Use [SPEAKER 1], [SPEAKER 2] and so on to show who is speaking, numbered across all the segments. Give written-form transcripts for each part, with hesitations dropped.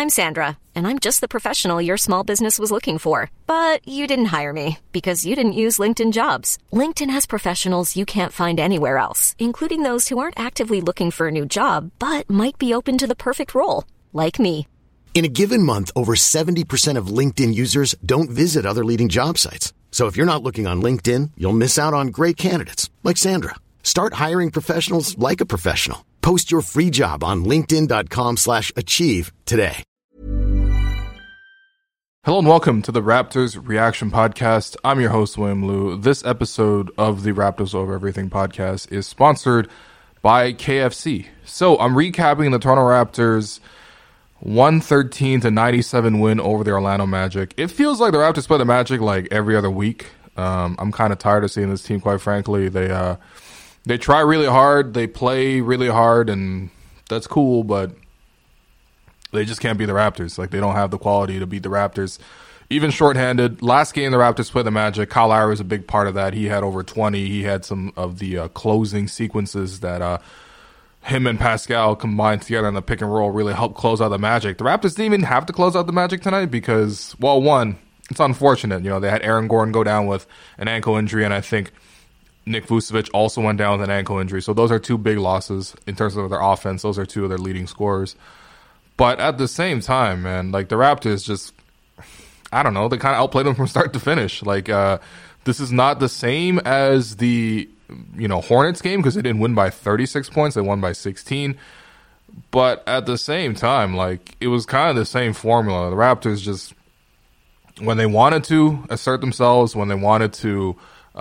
[SPEAKER 1] I'm Sandra, and I'm just the professional your small business was looking for. But you didn't hire me because you didn't use LinkedIn Jobs. LinkedIn has professionals you can't find anywhere else, including those who aren't actively looking for a new job, but might be open to the perfect role, like me.
[SPEAKER 2] In a given month, over 70% of LinkedIn users don't visit other leading job sites. So if you're not looking on LinkedIn, you'll miss out on great candidates like Sandra. Start hiring professionals like a professional. Post your free job on linkedin.com/achieve today.
[SPEAKER 3] Hello and welcome to the Raptors Reaction Podcast. I'm your host, William Liu. This episode of the Raptors Over Everything podcast is sponsored by KFC. So I'm recapping the Toronto Raptors 113-97 win over the Orlando Magic. It feels like the Raptors play the Magic like every other week. I'm kind of tired of seeing this team, quite frankly. They try really hard, they play really hard, and that's cool, but they just can't beat the Raptors. Like, they don't have the quality to beat the Raptors, even shorthanded. Last game the Raptors played the Magic, Kyle Lowry was a big part of that. He had over 20. He had some of the closing sequences that him and Pascal combined together in the pick and roll really helped close out the Magic. The Raptors didn't even have to close out the Magic tonight because, well, one, it's unfortunate. You know, they had Aaron Gordon go down with an ankle injury, and I think Nick Vucevic also went down with an ankle injury. So those are two big losses in terms of their offense. Those are two of their leading scorers. But at the same time, man, like, the Raptors just, I don't know, they kind of outplayed them from start to finish. Like, this is not the same as the, Hornets game because they didn't win by 36 points. They won by 16. But at the same time, like, it was kind of the same formula. The Raptors just, when they wanted to assert themselves, when they wanted to,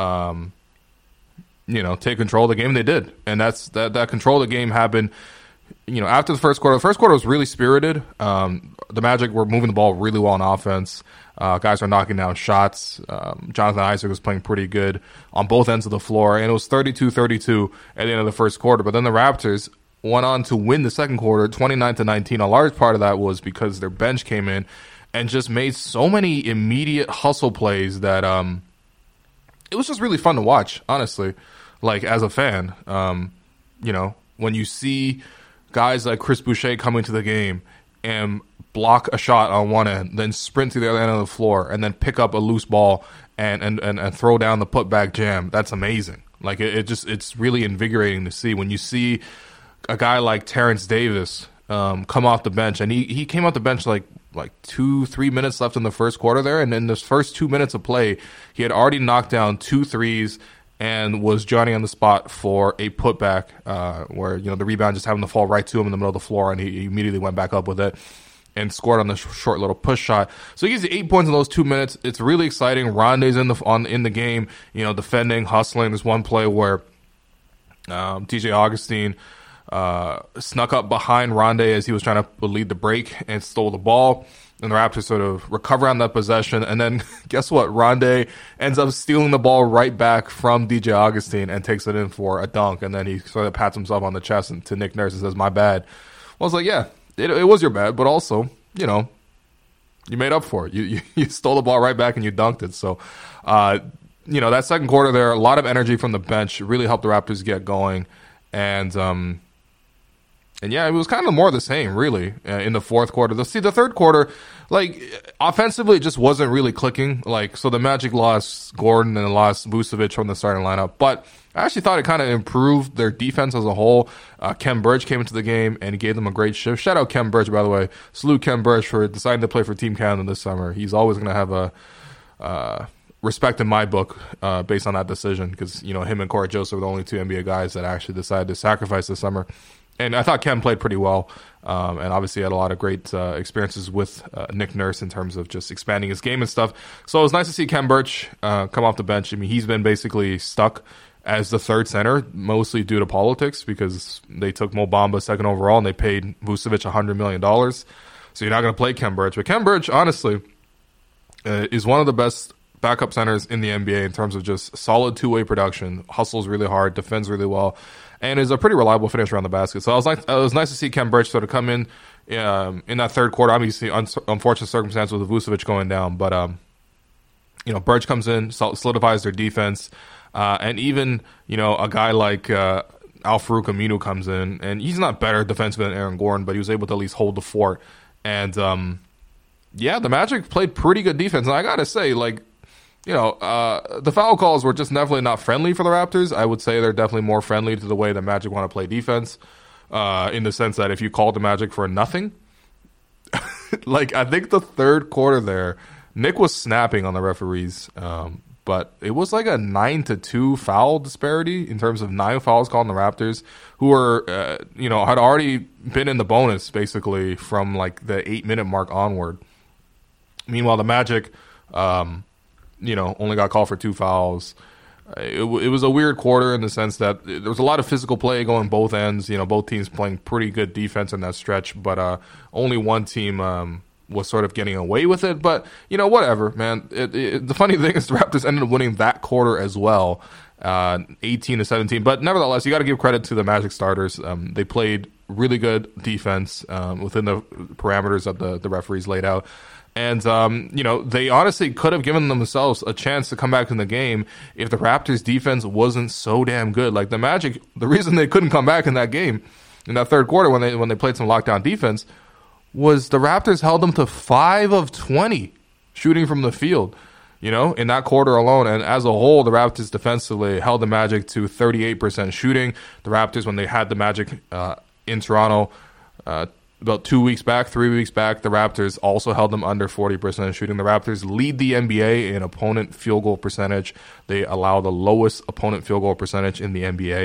[SPEAKER 3] take control of the game, they did. And that control of the game happened, after the first quarter. The first quarter was really spirited. The Magic were moving the ball really well on offense. Guys were knocking down shots. Jonathan Isaac was playing pretty good on both ends of the floor. And it was 32-32 at the end of the first quarter. But then the Raptors went on to win the second quarter, 29-19. A large part of that was because their bench came in and just made so many immediate hustle plays that it was just really fun to watch, honestly. Like, as a fan, when you see guys like Chris Boucher come into the game and block a shot on one end, then sprint to the other end of the floor, and then pick up a loose ball and throw down the putback jam, that's amazing. Like, it's really invigorating to see. When you see a guy like Terrence Davis come off the bench, and he came off the bench like 2-3 minutes left in the first quarter there, and in the first 2 minutes of play, he had already knocked down 2 threes and was Johnny on the spot for a putback where, the rebound just happened to fall right to him in the middle of the floor, and he immediately went back up with it and scored on the short little push shot. So he gives you 8 points in those 2 minutes. It's really exciting. Rondé's in the game, defending, hustling. There's one play where DJ Augustin snuck up behind Rondé as he was trying to lead the break and stole the ball. And the Raptors sort of recover on that possession. And then guess what? Rondé ends up stealing the ball right back from DJ Augustin and takes it in for a dunk. And then he sort of pats himself on the chest to Nick Nurse and says, "My bad." Well, I was like, yeah, it was your bad. But also, you made up for it. You stole the ball right back and you dunked it. So, that second quarter there, a lot of energy from the bench really helped the Raptors get going. And yeah, it was kind of more of the same, really, in the fourth quarter. The third quarter, like, offensively, it just wasn't really clicking. Like, so the Magic lost Gordon and lost Vucevic from the starting lineup. But I actually thought it kind of improved their defense as a whole. Kem Birch came into the game and he gave them a great shift. Shout out Kem Birch, by the way. Salute Kem Birch for deciding to play for Team Canada this summer. He's always going to have a respect in my book based on that decision because, him and Corey Joseph were the only two NBA guys that actually decided to sacrifice this summer. And I thought Kem played pretty well, and obviously had a lot of great experiences with Nick Nurse in terms of just expanding his game and stuff. So it was nice to see Kem Birch come off the bench. I mean, he's been basically stuck as the third center, mostly due to politics, because they took Mo Bamba second overall, and they paid Vucevic $100 million. So you're not going to play Kem Birch. But Kem Birch, honestly, is one of the best backup centers in the NBA in terms of just solid two-way production, hustles really hard, defends really well, and is a pretty reliable finisher on the basket. So it was nice to see Kem Birch sort of come in that third quarter. Obviously, unfortunate circumstance with Vucevic going down, but Birch comes in, solidifies their defense, and even a guy like Al-Farouq Aminu comes in, and he's not better defensively than Aaron Gordon, but he was able to at least hold the fort And the Magic played pretty good defense. And I got to say, like, the foul calls were just definitely not friendly for the Raptors. I would say they're definitely more friendly to the way the Magic want to play defense, in the sense that if you called the Magic for nothing, like I think the third quarter there, Nick was snapping on the referees, but it was like a 9-2 foul disparity in terms of 9 fouls called on the Raptors, who were, had already been in the bonus basically from like the 8-minute mark onward. Meanwhile, the Magic, only got called for 2 fouls. It was a weird quarter in the sense that there was a lot of physical play going both ends. Both teams playing pretty good defense in that stretch, but only one team was sort of getting away with it. But, whatever, man. The funny thing is the Raptors ended up winning that quarter as well, 18-17. But nevertheless, you got to give credit to the Magic starters. They played really good defense within the parameters that the referees laid out. And, they honestly could have given themselves a chance to come back in the game if the Raptors defense wasn't so damn good. Like the Magic, the reason they couldn't come back in that game, in that third quarter when they played some lockdown defense, was the Raptors held them to 5 of 20 shooting from the field, in that quarter alone. And as a whole, the Raptors defensively held the Magic to 38% shooting. The Raptors, when they had the Magic in Toronto, about 3 weeks back, the Raptors also held them under 40% shooting. The Raptors lead the NBA in opponent field goal percentage. They allow the lowest opponent field goal percentage in the NBA.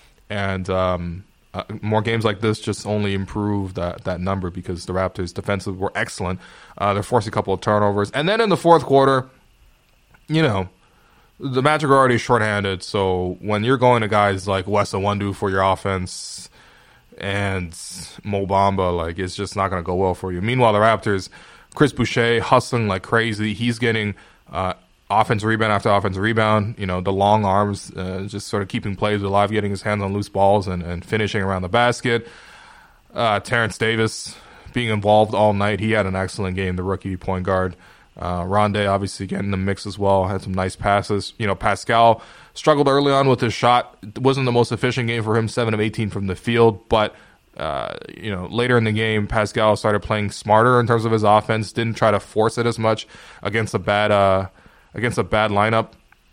[SPEAKER 3] And more games like this just only improve that number because the Raptors defensively were excellent. They're forcing a couple of turnovers. And then in the fourth quarter, the Magic are already shorthanded. So when you're going to guys like Wes Iwundu for your offense and Mo Bamba, like, it's just not going to go well for you. Meanwhile, the Raptors, Chris Boucher hustling like crazy. He's getting offensive rebound after offensive rebound. The long arms, just sort of keeping plays alive, getting his hands on loose balls and finishing around the basket. Terrence Davis being involved all night. He had an excellent game, the rookie point guard. Rondae obviously getting the mix as well, had some nice passes. Pascal struggled early on with his shot. It wasn't the most efficient game for him, 7 of 18 from the field, but later in the game, Pascal started playing smarter in terms of his offense, didn't try to force it as much against a bad matchup,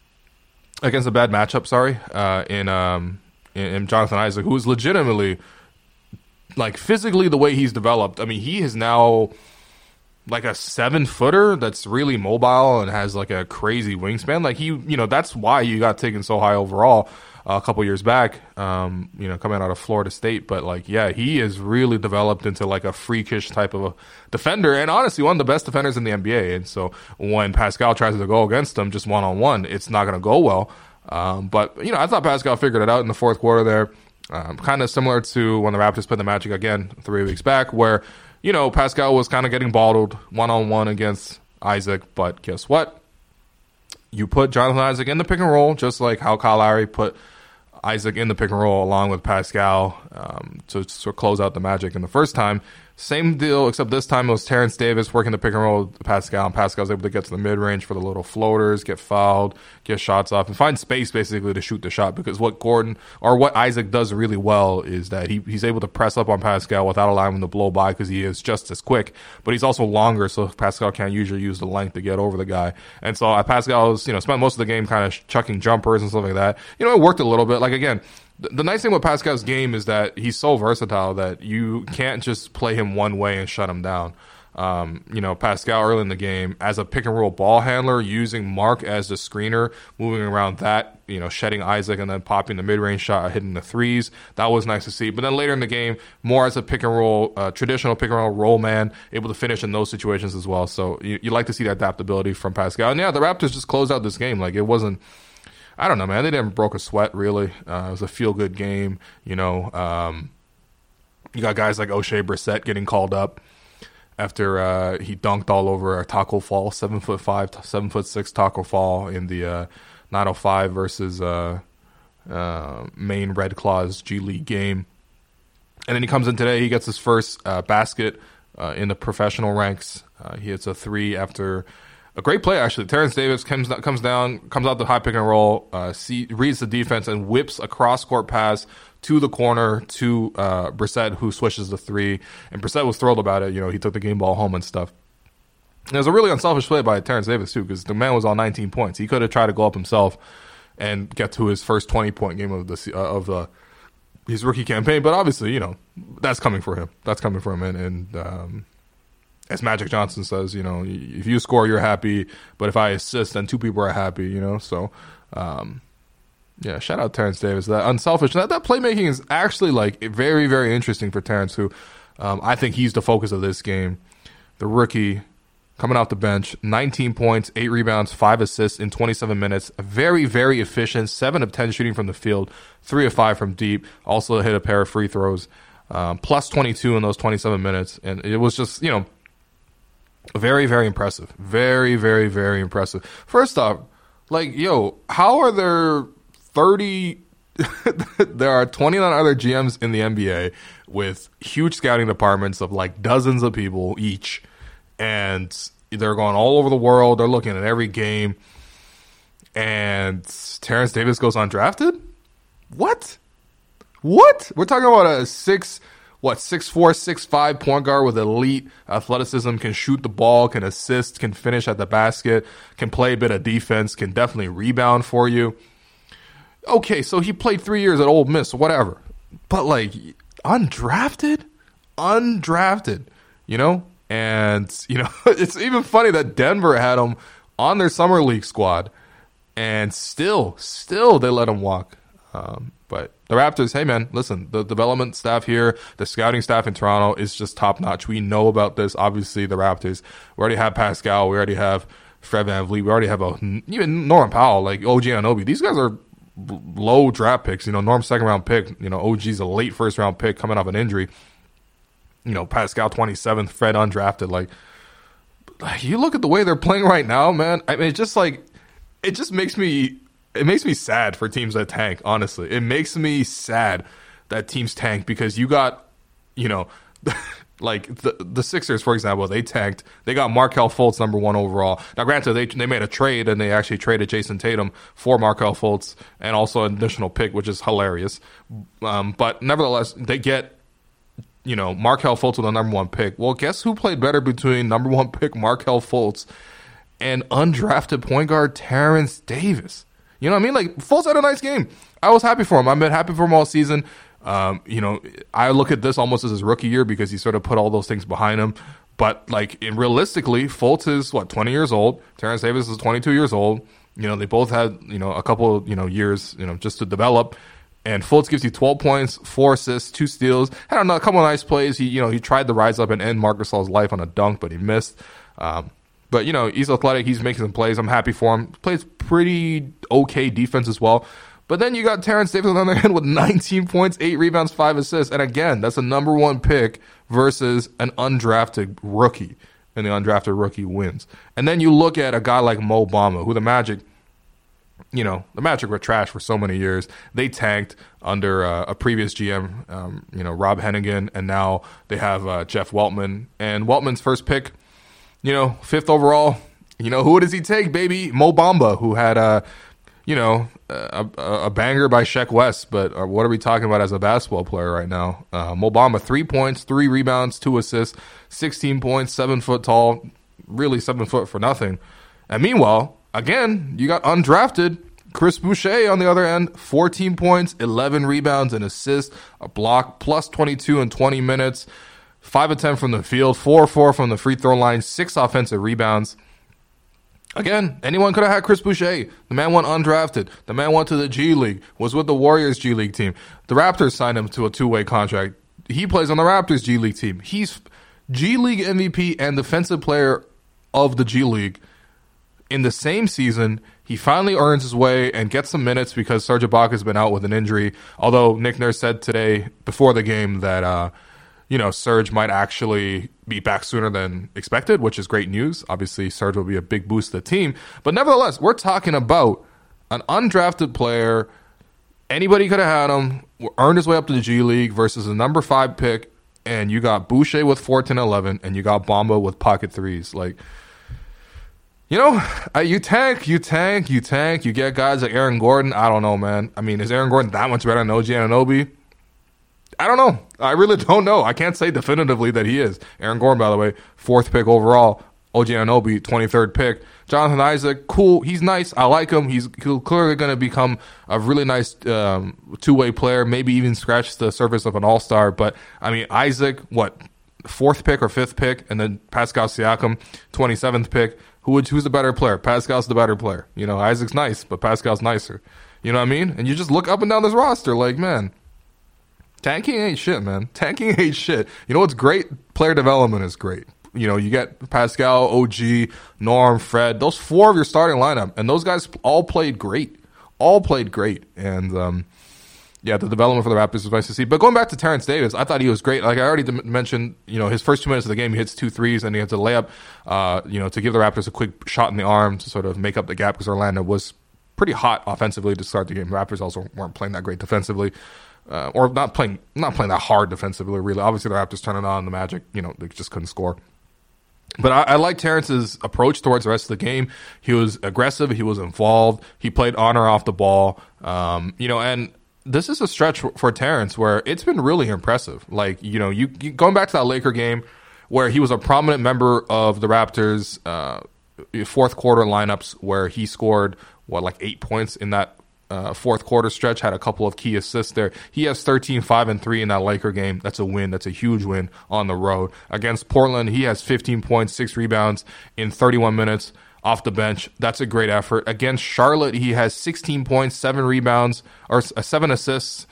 [SPEAKER 3] in Jonathan Isaac, who is legitimately, like, physically the way he's developed. I mean, he is now like a 7-footer that's really mobile and has like a crazy wingspan. Like that's why he got taken so high overall a couple years back, coming out of Florida State. But like, yeah, he is really developed into like a freakish type of a defender, and honestly, one of the best defenders in the NBA. And so when Pascal tries to go against him just one-on-one, it's not going to go well. But I thought Pascal figured it out in the fourth quarter there. Kind of similar to when the Raptors played the Magic again 3 weeks back, where Pascal was kind of getting bottled one-on-one against Isaac, but guess what? You put Jonathan Isaac in the pick and roll, just like how Kyle Lowry put Isaac in the pick and roll along with Pascal to close out the Magic in the first time. Same deal, except this time it was Terrence Davis working the pick and roll with Pascal, and Pascal was able to get to the mid-range for the little floaters, get fouled, get shots off, and find space basically to shoot the shot, because what Isaac does really well is that he's able to press up on Pascal without allowing him to blow by, because he is just as quick, but he's also longer, so Pascal can't usually use the length to get over the guy. And so Pascal was, spent most of the game kind of chucking jumpers and stuff like that. It worked a little bit. Like, again, the nice thing with Pascal's game is that he's so versatile that you can't just play him one way and shut him down. Pascal early in the game as a pick and roll ball handler, using Mark as the screener, moving around that, shedding Isaac and then popping the mid-range shot, hitting the threes. That was nice to see. But then later in the game, more as a pick and roll, traditional pick and roll man, able to finish in those situations as well. So you like to see that adaptability from Pascal. And yeah, the Raptors just closed out this game. Like, it wasn't, I don't know, man. They didn't broke a sweat, really. It was a feel-good game. You got guys like O'Shea Brissett getting called up after he dunked all over a Taco Fall, 7'5", 7'6" Taco Fall in the 905 versus Maine Red Claws G League game. And then he comes in today. He gets his first basket in the professional ranks. He hits a 3 after a great play, actually. Terrence Davis comes down, comes out the high pick and roll, reads the defense, and whips a cross-court pass to the corner to Brissett, who swishes the three. And Brissett was thrilled about it. He took the game ball home and stuff. And it was a really unselfish play by Terrence Davis, too, because the man was on 19 points. He could have tried to go up himself and get to his first 20-point game of his rookie campaign. But obviously, that's coming for him. That's coming for him. And as Magic Johnson says, if you score, you're happy. But if I assist, then two people are happy, So, yeah, shout out Terrence Davis. That unselfish. That playmaking is actually, very, very interesting for Terrence, who I think he's the focus of this game. The rookie coming off the bench, 19 points, 8 rebounds, 5 assists in 27 minutes. Very, very efficient. 7 of 10 shooting from the field, 3 of 5 from deep. Also hit a pair of free throws. Plus 22 in those 27 minutes. And it was just, very, very impressive. Very, very, very impressive. First off, how are there 30... there are 29 other GMs in the NBA with huge scouting departments of dozens of people each. And they're going all over the world. They're looking at every game. And Terrence Davis goes undrafted? What? We're talking about a 6'4", 6'5" point guard with elite athleticism, can shoot the ball, can assist, can finish at the basket, can play a bit of defense, can definitely rebound for you. Okay, so he played 3 years at Ole Miss, whatever. But, undrafted? Undrafted, And, it's even funny that Denver had him on their summer league squad, and still they let him walk. But the Raptors, hey, man, listen, the development staff here, the scouting staff in Toronto is just top-notch. We know about this. Obviously, the Raptors, we already have Pascal. We already have Fred VanVleet. We already have even Norman Powell, OG Anunoby. These guys are low draft picks. Norm's second-round pick. OG's a late first-round pick coming off an injury. Pascal 27th, Fred undrafted. You look at the way they're playing right now, man. I mean, it just makes me sad for teams that tank, honestly. It makes me sad that teams tank because you got, the Sixers, for example, they tanked. They got Markelle Fultz number 1 overall. Now, granted, they made a trade, and they actually traded Jason Tatum for Markelle Fultz and also an additional pick, which is hilarious. But nevertheless, they get Markelle Fultz with the number 1 pick. Well, guess who played better between number 1 pick Markelle Fultz and undrafted point guard Terrence Davis? You know what I mean? Fultz had a nice game. I was happy for him. I've been happy for him all season. I look at this almost as his rookie year because he sort of put all those things behind him. But realistically, Fultz is 20 years old. Terrence Davis is 22 years old. They both had a couple years just to develop. And Fultz gives you 12 points, 4 assists, 2 steals. Had a couple of nice plays. He tried to rise up and end Marc Gasol's life on a dunk, but he missed. But he's athletic. He's making some plays. I'm happy for him. Plays pretty okay defense as well. But then you got Terrence Davis on the other end with 19 points, 8 rebounds, 5 assists. And again, that's a number 1 pick versus an undrafted rookie. And the undrafted rookie wins. And then you look at a guy like Mo Bamba, who the Magic were trash for so many years. They tanked under a previous GM, Rob Hennigan, and now they have Jeff Weltman. And Weltman's first pick, 5th overall, who does he take, baby? Mo Bamba, who had a banger by Sheck West, but what are we talking about as a basketball player right now? Mo Bamba, 3 points, 3 rebounds, 2 assists, 16 points, 7 foot tall, really 7 foot for nothing. And meanwhile, again, you got undrafted Chris Boucher on the other end, 14 points, 11 rebounds, an assist, a block, plus 22 in 20 minutes, 5 of 10 from the field, 4 of 4 from the free throw line, 6 offensive rebounds. Again, anyone could have had Chris Boucher. The man went undrafted. The man went to the G League, was with the Warriors G League team. The Raptors signed him to a 2-way contract. He plays on the Raptors G League team. He's G League MVP and defensive player of the G League. In the same season, he finally earns his way and gets some minutes because Serge Ibaka has been out with an injury. Although Nick Nurse said today before the game that Serge might actually be back sooner than expected, which is great news. Obviously, Serge will be a big boost to the team. But nevertheless, we're talking about an undrafted player. Anybody could have had him, earned his way up to the G League versus a number 5 pick, and you got Boucher with 14-11, and you got Bamba with pocket threes. You tank, you get guys like Aaron Gordon. I don't know, man. I mean, is Aaron Gordon that much better than OG Anunoby? I don't know. I really don't know. I can't say definitively that he is. Aaron Gordon, by the way, 4th pick overall. OG Anunoby, 23rd pick. Jonathan Isaac, cool. He's nice. I like him. He's clearly going to become a really nice two-way player, maybe even scratch the surface of an all-star. But, I mean, Isaac, 4th pick or 5th pick? And then Pascal Siakam, 27th pick. Who's the better player? Pascal's the better player. Isaac's nice, but Pascal's nicer. You know what I mean? And you just look up and down this roster like, man, tanking ain't shit, man. Tanking ain't shit. You know what's great? Player development is great. You get Pascal, OG, Norm, Fred. Those 4 of your starting lineup. And those guys all played great. And, the development for the Raptors was nice to see. But going back to Terrence Davis, I thought he was great. Like I already mentioned, his first 2 minutes of the game, he hits 2 threes and he hits a layup, to give the Raptors a quick shot in the arm to sort of make up the gap because Orlando was pretty hot offensively to start the game. The Raptors also weren't playing that great defensively. Or not playing that hard defensively, really. Obviously, the Raptors turning on the Magic, they just couldn't score. But I like Terrence's approach towards the rest of the game. He was aggressive. He was involved. He played on or off the ball. And this is a stretch for Terrence where it's been really impressive. Like, you going back to that Laker game where he was a prominent member of the Raptors' 4th quarter lineups where he scored, 8 points in that 4th quarter stretch, had a couple of key assists there. He has 13, 5, and 3 in that Laker game. That's a win. That's a huge win on the road. Against Portland, he has 15 points, 6 rebounds in 31 minutes off the bench. That's a great effort. Against Charlotte, he has 16 points, 7 rebounds, or 7 assists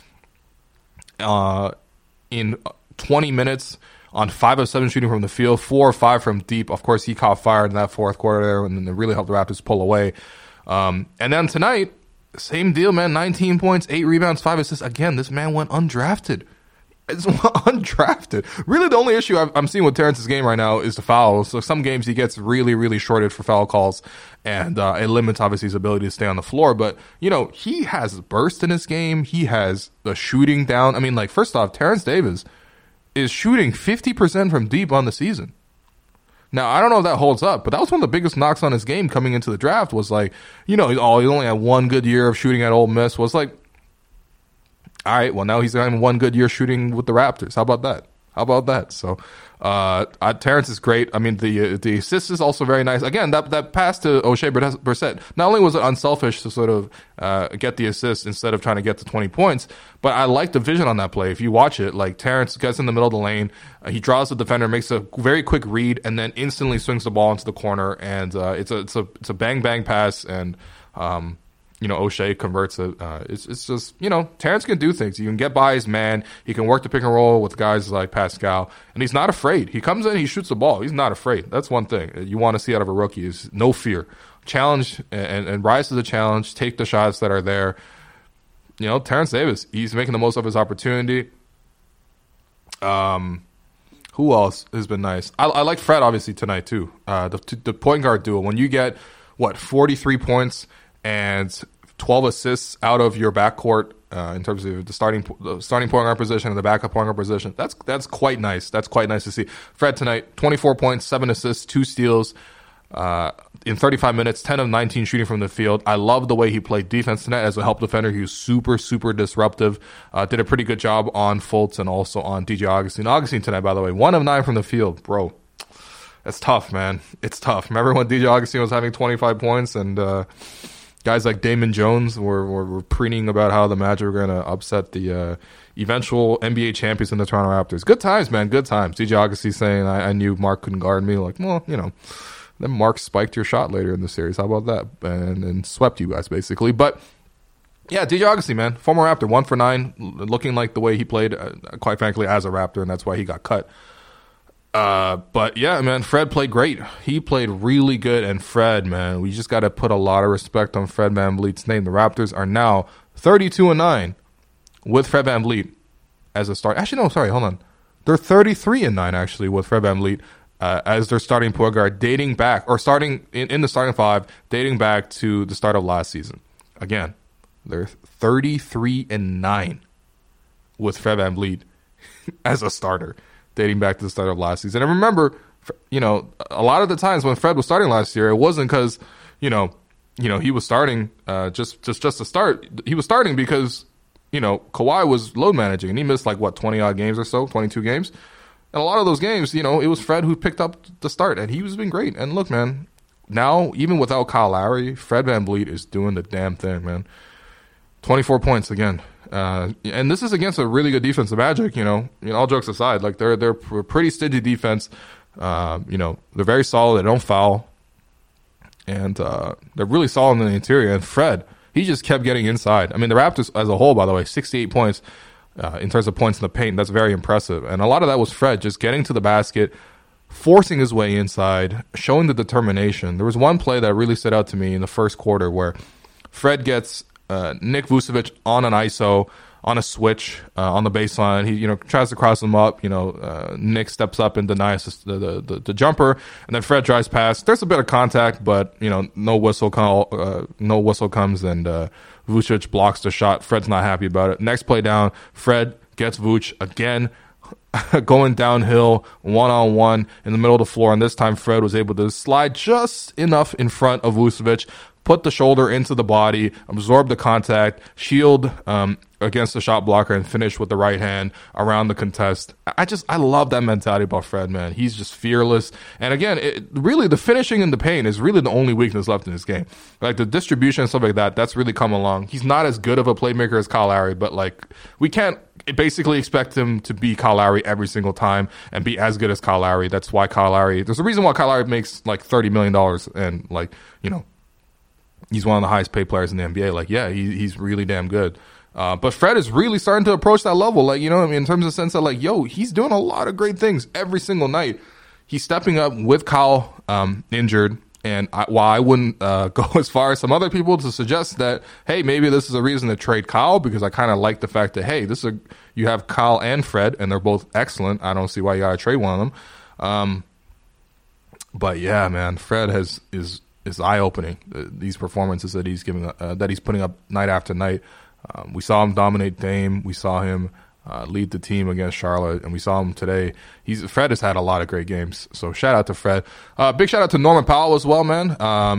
[SPEAKER 3] in 20 minutes on 5 of 7 shooting from the field, 4 or 5 from deep. Of course, he caught fire in that 4th quarter there, and then it really helped the Raptors pull away. And then tonight, same deal, man. 19 points, 8 rebounds, 5 assists. Again, this man went undrafted. It's undrafted. Really, the only issue I'm seeing with Terrence's game right now is the fouls. So some games he gets really, really shorted for foul calls, and it limits, obviously, his ability to stay on the floor. But, he has burst in his game. He has the shooting down. I mean, first off, Terrence Davis is shooting 50% from deep on the season. Now, I don't know if that holds up, but that was one of the biggest knocks on his game coming into the draft was he only had 1 good year of shooting at Ole Miss. Was all right, well, now he's having 1 good year shooting with the Raptors. How about that? So, Terrence is great. I mean, the assist is also very nice. Again, that pass to O'Shea Brissett, not only was it unselfish to sort of get the assist instead of trying to get to 20 points, but I like the vision on that play. If you watch it, Terrence gets in the middle of the lane, he draws the defender, makes a very quick read, and then instantly swings the ball into the corner, and it's a bang pass, and O'Shea converts it. It's just, Terrence can do things. He can get by his man. He can work the pick and roll with guys like Pascal. And he's not afraid. He comes in, he shoots the ball. He's not afraid. That's one thing you want to see out of a rookie is no fear. Challenge and rise to the challenge. Take the shots that are there. Terrence Davis, he's making the most of his opportunity. Who else has been nice? I like Fred, obviously, tonight, too. The point guard duo. When you get, 43 points and 12 assists out of your backcourt in terms of the starting point guard position and the backup point guard position. That's quite nice. That's quite nice to see. Fred tonight, 24 points, 7 assists, 2 steals in 35 minutes, 10 of 19 shooting from the field. I love the way he played defense tonight as a help defender. He was super, super disruptive. Did a pretty good job on Fultz and also on DJ Augustine. Augustine tonight, by the way, 1 of 9 from the field. Bro, that's tough, man. It's tough. Remember when DJ Augustine was having 25 points and guys like Damon Jones were preening about how the Magic were going to upset the eventual NBA champions in the Toronto Raptors. Good times, man. Good times. DJ Augustine saying, I knew Mark couldn't guard me. Then Mark spiked your shot later in the series. How about that? And swept you guys, basically. But, yeah, DJ Augustine, man. Former Raptor, 1 for 9. Looking like the way he played, quite frankly, as a Raptor, and that's why he got cut. But yeah, man, Fred played great. He played really good, and Fred, man, we just got to put a lot of respect on Fred VanVleet's name. The Raptors are now 32-9 with Fred VanVleet as a start. Actually, no, sorry, hold on. They're 33-9 actually with Fred VanVleet as their starting point guard, dating back or starting in the starting 5, dating back to the start of last season. Again, they're 33-9 with Fred VanVleet as a starter, dating back to the start of last season. And remember, a lot of the times when Fred was starting last year, it wasn't because, he was starting just to start. He was starting because, Kawhi was load managing, and he missed 20-odd games or so, 22 games. And a lot of those games, it was Fred who picked up the start, and he was been great. And look, man, now, even without Kyle Lowry, Fred VanVleet is doing the damn thing, man. 24 points again. And this is against a really good defense, the Magic, all jokes aside. They're a pretty stingy defense. They're very solid. They don't foul. And they're really solid in the interior. And Fred, he just kept getting inside. I mean, the Raptors as a whole, by the way, 68 points in terms of points in the paint. That's very impressive. And a lot of that was Fred just getting to the basket, forcing his way inside, showing the determination. There was one play that really stood out to me in the first quarter where Fred gets Nick Vucevic on an ISO, on a switch on the baseline. He tries to cross him up. Nick steps up and denies the jumper, and then Fred drives past. There's a bit of contact, but no whistle comes, and Vucevic blocks the shot. Fred's not happy about it. Next play down, Fred gets Vuce again, going downhill, one-on-one in the middle of the floor, and this time Fred was able to slide just enough in front of Vucevic, put the shoulder into the body, absorb the contact, shield against the shot blocker, and finish with the right hand around the contest. I love that mentality about Fred, man. He's just fearless. And again, really the finishing in the paint is really the only weakness left in this game. The distribution and stuff like that, that's really come along. He's not as good of a playmaker as Kyle Lowry, but we can't basically expect him to be Kyle Lowry every single time and be as good as Kyle Lowry. That's why there's a reason why Kyle Lowry makes $30 million and he's one of the highest paid players in the NBA. He's really damn good. But Fred is really starting to approach that level. In terms of the sense that he's doing a lot of great things every single night. He's stepping up with Kyle injured. And while I wouldn't go as far as some other people to suggest that, hey, maybe this is a reason to trade Kyle, because I kind of like the fact that, hey, you have Kyle and Fred, and they're both excellent. I don't see why you got to trade one of them. But yeah, man, Fred is eye-opening. These performances that he's putting up night after night. We saw him dominate Dame. We saw him lead the team against Charlotte, and we saw him today. Fred has had a lot of great games, so shout out to Fred. Big shout out to Norman Powell as well, man.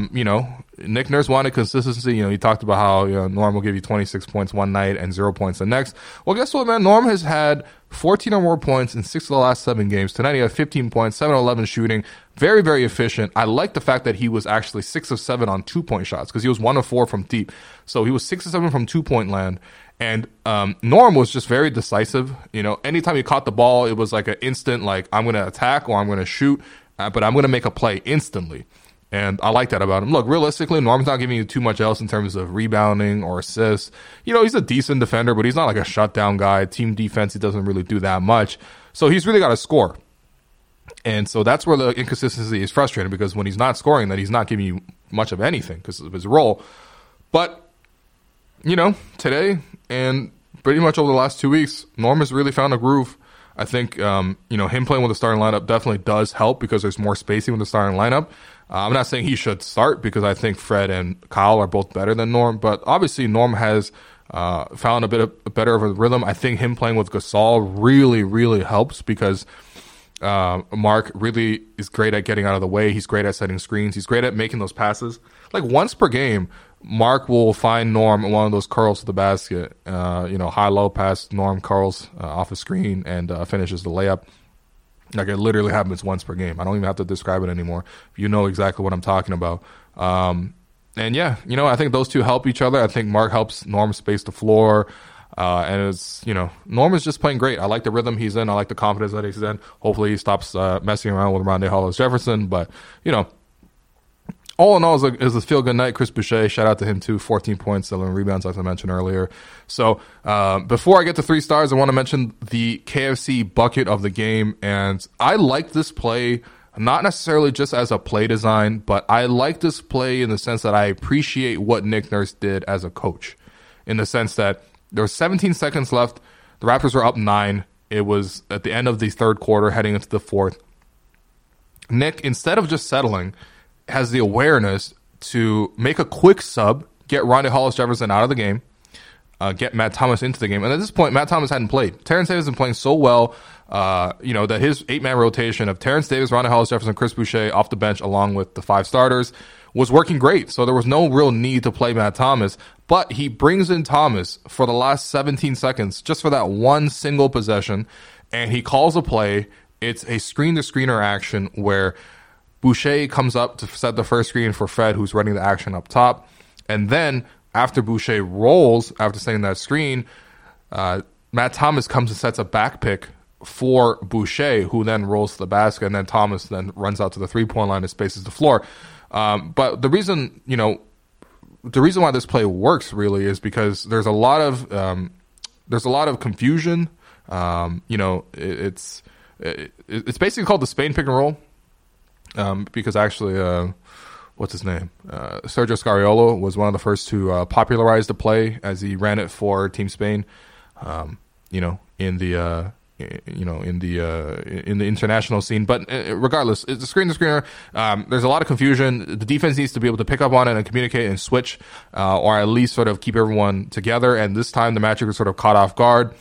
[SPEAKER 3] Nick Nurse wanted consistency. He talked about how Norm will give you 26 points one night and 0 points the next. Well, guess what, man? Norm has had 14 or more points in 6 of the last 7 games. Tonight he had 15 points, 7-11 shooting. Very, very efficient. I like the fact that he was actually 6 of 7 on 2-point shots, because he was 1 of 4 from deep. So he was 6 of 7 from 2-point land. And Norm was just very decisive. Anytime he caught the ball, it was an instant, I'm going to attack or I'm going to shoot, but I'm going to make a play instantly. And I like that about him. Look, realistically, Norm's not giving you too much else in terms of rebounding or assists. He's a decent defender, but he's not a shutdown guy. Team defense, he doesn't really do that much. So he's really got to score. And so that's where the inconsistency is frustrating, because when he's not scoring, then he's not giving you much of anything because of his role. But, today and pretty much over the last 2 weeks, Norm has really found a groove. I think, him playing with the starting lineup definitely does help, because there's more spacing with the starting lineup. I'm not saying he should start, because I think Fred and Kyle are both better than Norm, but obviously Norm has found a better of a rhythm. I think him playing with Gasol really, really helps, because Mark really is great at getting out of the way. He's great at setting screens. He's great at making those passes. Once per game, Mark will find Norm in one of those curls to the basket. High-low pass, Norm curls off a screen and finishes the layup. It literally happens once per game. I don't even have to describe it anymore. You know exactly what I'm talking about. And yeah, I think those two help each other. I think Mark helps Norm space the floor. And it's, Norm is just playing great. I like the rhythm he's in. I like the confidence that he's in. Hopefully he stops messing around with Rondae Hollis-Jefferson. But, all in all, it was a feel-good night. Chris Boucher, shout out to him too. 14 points, 11 rebounds, as I mentioned earlier. So before I get to 3 stars, I want to mention the KFC bucket of the game. And I like this play, not necessarily just as a play design, but I like this play in the sense that I appreciate what Nick Nurse did as a coach, in the sense that there were 17 seconds left. The Raptors were up 9. It was at the end of the third quarter, heading into the fourth. Nick, instead of just settling, has the awareness to make a quick sub, get Rondae Hollis-Jefferson out of the game, get Matt Thomas into the game. And at this point, Matt Thomas hadn't played. Terrence Davis has been playing so well, that his 8-man rotation of Terrence Davis, Rondae Hollis-Jefferson, Chris Boucher off the bench along with the 5 starters was working great. So there was no real need to play Matt Thomas. But he brings in Thomas for the last 17 seconds just for that one single possession. And he calls a play. It's a screen-to-screener action where Boucher comes up to set the first screen for Fred, who's running the action up top. And then after Boucher rolls, after setting that screen, Matt Thomas comes and sets a back pick for Boucher, who then rolls to the basket, and then Thomas then runs out to the three-point line and spaces the floor. But the reason why this play works really is because there's a lot of confusion. It's basically called the Spain pick and roll, because actually, what's his name? Sergio Scariolo was one of the first to popularize the play as he ran it for Team Spain. In the international scene. But regardless, it's a screen-to-screener. There's a lot of confusion. The defense needs to be able to pick up on it and communicate and switch, or at least sort of keep everyone together. And this time the Magic was sort of caught off guard.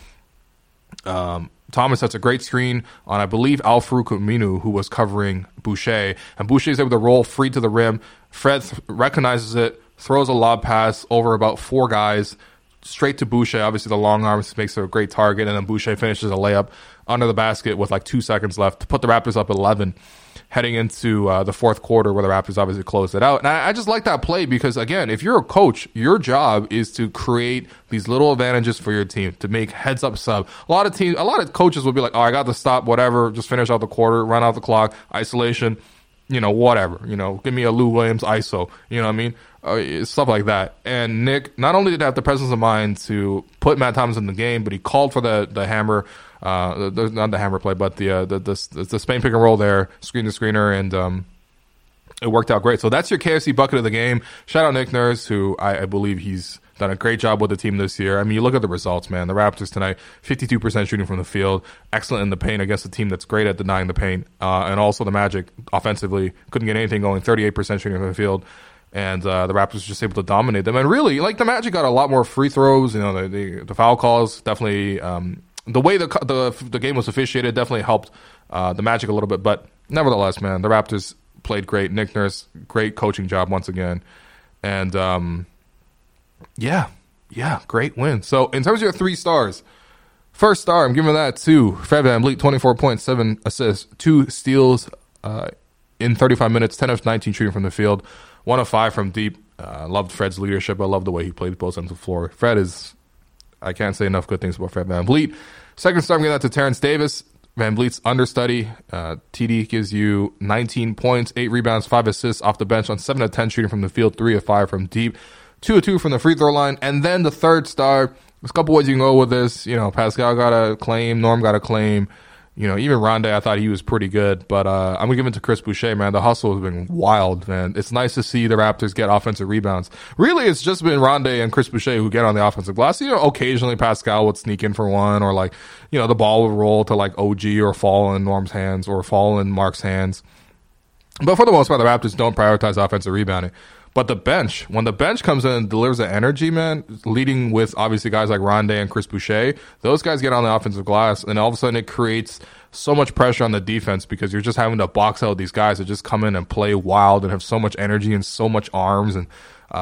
[SPEAKER 3] Thomas sets a great screen on, I believe, Al-Farouq Aminu, who was covering Boucher. And Boucher is able to roll free to the rim. Fred recognizes it, throws a lob pass over about 4 guys, straight to Boucher. Obviously, the long arms makes it a great target, and then Boucher finishes a layup under the basket with like 2 seconds left to put the Raptors up 11, heading into the fourth quarter where the Raptors obviously closed it out. And I just like that play because, again, if you're a coach, your job is to create these little advantages for your team, to make heads-up sub. A lot of coaches will be like, oh, I got to stop, whatever, just finish out the quarter, run out the clock, isolation, whatever, give me a Lou Williams ISO, you know what I mean? Stuff like that. And Nick not only did he have the presence of mind to put Matt Thomas in the game, but he called for the hammer, not the hammer play, but the Spain pick and roll there, screen to screener, and it worked out great. So that's your KFC bucket of the game. Shout out Nick Nurse, who I believe he's done a great job with the team this year. I mean, you look at the results, man. The Raptors tonight, 52% shooting from the field, excellent in the paint against a team that's great at denying the paint. And also the Magic, offensively, couldn't get anything going, 38% shooting from the field. And the Raptors were just able to dominate them. And really, like, the Magic got a lot more free throws. The foul calls definitely, the way the game was officiated definitely helped the Magic a little bit. But nevertheless, man, the Raptors played great. Nick Nurse, great coaching job once again. And yeah, great win. So in terms of your 3 stars, first star, I'm giving that to Fred VanVleet, 24 points, 7 assists, 2 steals in 35 minutes, 10 of 19 shooting from the field, 1 of 5 from deep. Loved Fred's leadership. I love the way he played both ends of the floor. Fred is, I can't say enough good things about Fred VanVleet. Second star, I'm giving that to Terrence Davis, VanVleet's understudy. TD gives you 19 points, 8 rebounds, 5 assists off the bench on 7 of 10 shooting from the field, 3 of 5 from deep, 2 of 2 from the free throw line. And then the third star, there's a couple ways you can go with this. Pascal got a claim, Norm got a claim. Even Rondae, I thought he was pretty good. But I'm going to give it to Chris Boucher, man. The hustle has been wild, man. It's nice to see the Raptors get offensive rebounds. Really, it's just been Rondae and Chris Boucher who get on the offensive glass. Occasionally Pascal would sneak in for one, or the ball would roll to OG or fall in Norm's hands or fall in Mark's hands. But for the most part, the Raptors don't prioritize offensive rebounding. But the bench, when the bench comes in and delivers the energy, man, leading with obviously guys like Rondae and Chris Boucher, those guys get on the offensive glass, and all of a sudden it creates so much pressure on the defense because you're just having to box out these guys that just come in and play wild and have so much energy and so much arms and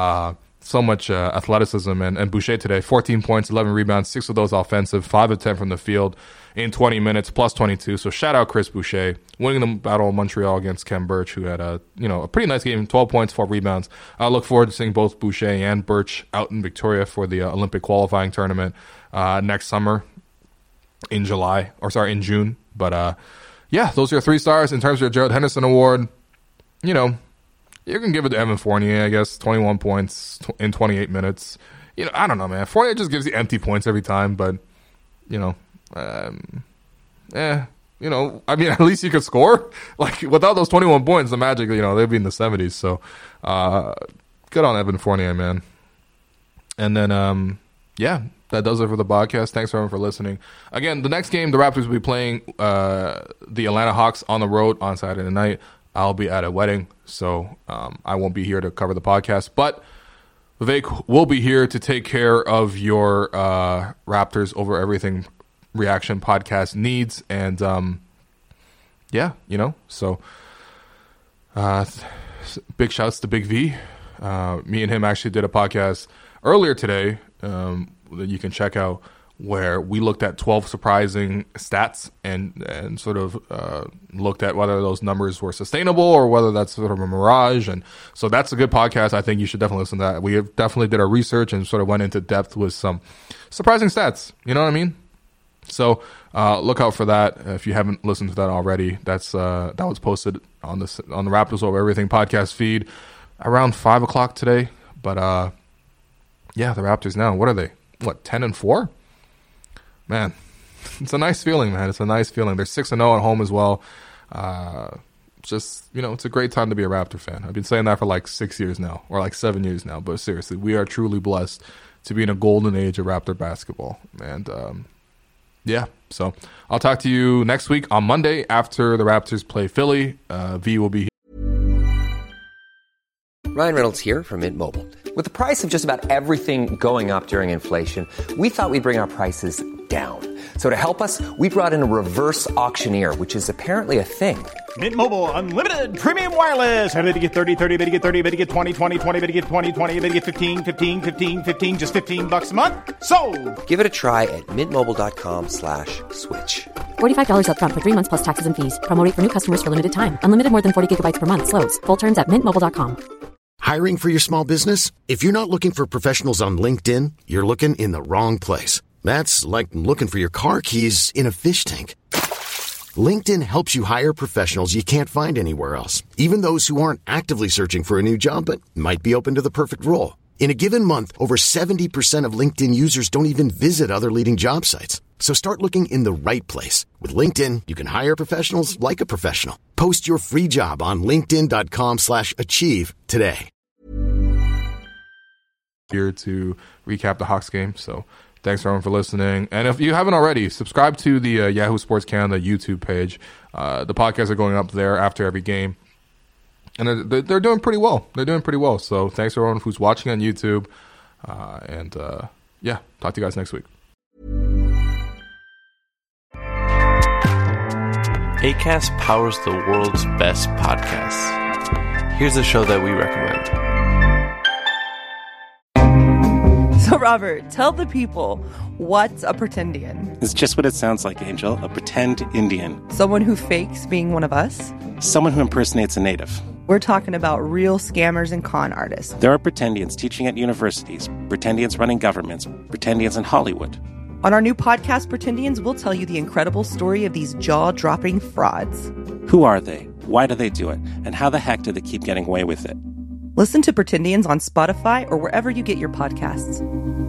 [SPEAKER 3] so much athleticism. And Boucher today, 14 points, 11 rebounds, 6 of those offensive, 5 of 10 from the field in 20 minutes, plus 22. So shout out Chris Boucher, winning the battle of Montreal against Kem Birch, who had a pretty nice game, 12 points, 4 rebounds. I look forward to seeing both Boucher and Birch out in Victoria for the Olympic qualifying tournament next summer in June. But those are your 3 stars. In terms of your Gerald Henderson Award, you can give it to Evan Fournier, I guess, 21 points in 28 minutes. I don't know, man. Fournier just gives you empty points every time, but, at least you could score. Without those 21 points, the Magic, they'd be in the 70s. So, good on Evan Fournier, man. And then, that does it for the podcast. Thanks, everyone, for listening. Again, the next game, the Raptors will be playing the Atlanta Hawks on the road on Saturday night. I'll be at a wedding, so I won't be here to cover the podcast. But Vivek will be here to take care of your Raptors Over Everything reaction podcast needs. And so big shouts to Big V. Me and him actually did a podcast earlier today that you can check out, where we looked at 12 surprising stats and sort of looked at whether those numbers were sustainable or whether that's sort of a mirage. And so that's a good podcast. I think you should definitely listen to that. We have definitely did our research and sort of went into depth with some surprising stats. You know what I mean? So look out for that. If you haven't listened to that already, that was posted on the Raptors Over Everything podcast feed around 5 o'clock today. But the Raptors now, what are they? 10-4? Man, it's a nice feeling, man. It's a nice feeling. They're 6-0 at home as well. It's a great time to be a Raptor fan. I've been saying that for like 6 years now, or like 7 years now. But seriously, we are truly blessed to be in a golden age of Raptor basketball. And so I'll talk to you next week on Monday after the Raptors play Philly. V will be here.
[SPEAKER 4] Ryan Reynolds here from Mint Mobile. With the price of just about everything going up during inflation, we thought we'd bring our prices down. So to help us, we brought in a reverse auctioneer, which is apparently a thing.
[SPEAKER 5] Mint Mobile Unlimited Premium Wireless. How to get 30, 30, bit to get 30, bit to get 20, 20, 20, bit to get 20, 20, bit to get 15, 15, 15, 15, just $15 a month? Sold!
[SPEAKER 4] Give it a try at mintmobile.com/switch.
[SPEAKER 6] $45 up front for 3 months plus taxes and fees. Promo rate for new customers for limited time. Unlimited more than 40 gigabytes per month. Slows full terms at mintmobile.com.
[SPEAKER 2] Hiring for your small business? If you're not looking for professionals on LinkedIn, you're looking in the wrong place. That's like looking for your car keys in a fish tank. LinkedIn helps you hire professionals you can't find anywhere else, even those who aren't actively searching for a new job but might be open to the perfect role. In a given month, over 70% of LinkedIn users don't even visit other leading job sites. So start looking in the right place. With LinkedIn, you can hire professionals like a professional. Post your free job on linkedin.com/achieve today.
[SPEAKER 3] Here to recap the Hawks game. So thanks everyone for listening. And if you haven't already, subscribe to the Yahoo Sports Canada YouTube page. The podcasts are going up there after every game. And they're doing pretty well. They're doing pretty well. So thanks to everyone who's watching on YouTube. Talk to you guys next week.
[SPEAKER 7] Acast powers the world's best podcasts. Here's a show that we recommend.
[SPEAKER 8] So, Robert, tell the people, what's a pretendian?
[SPEAKER 9] It's just what it sounds like, Angel. A pretend Indian.
[SPEAKER 8] Someone who fakes being one of us?
[SPEAKER 9] Someone who impersonates a native.
[SPEAKER 8] We're talking about real scammers and con artists.
[SPEAKER 9] There are pretendians teaching at universities, pretendians running governments, pretendians in Hollywood.
[SPEAKER 8] On our new podcast, Pretendians, we'll tell you the incredible story of these jaw-dropping frauds.
[SPEAKER 9] Who are they? Why do they do it? And how the heck do they keep getting away with it?
[SPEAKER 8] Listen to Pretendians on Spotify or wherever you get your podcasts.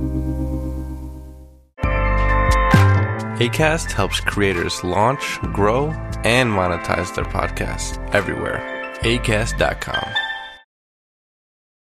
[SPEAKER 7] Acast helps creators launch, grow, and monetize their podcasts everywhere. Acast.com.